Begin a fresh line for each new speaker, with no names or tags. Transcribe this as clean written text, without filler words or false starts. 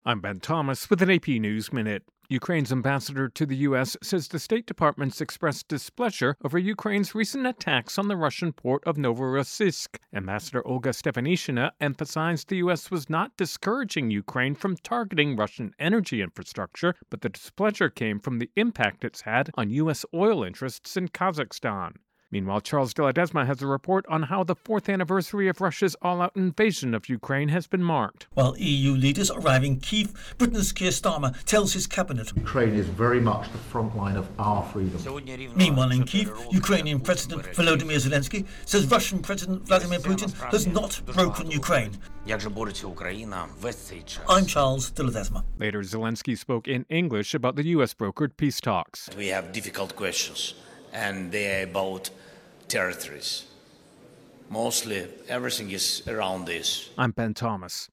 I'm Ben Thomas with an AP News Minute. Ukraine's ambassador to the U.S. says the State Department's expressed displeasure over Ukraine's recent attacks on the Russian port of Novorossiysk. Ambassador Olga Stefanishina emphasized the U.S. was not discouraging Ukraine from targeting Russian energy infrastructure, but the displeasure came from the impact it's had on U.S. oil interests in Kazakhstan. Meanwhile, Charles de Ledesma has a report on how the fourth anniversary of Russia's all-out invasion of Ukraine has been marked.
While EU leaders arrive in Kyiv, Britain's Keir Starmer tells his cabinet
Ukraine is very much the front line of our freedom.
Meanwhile, in Kyiv, Ukrainian President Volodymyr Zelensky says Russian President Vladimir Putin has not broken Ukraine. I'm Charles de Ledesma.
Later, Zelensky spoke in English about the U.S.-brokered peace talks.
We have difficult questions, and they are about territories. Mostly, everything is around this.
I'm Ben Thomas.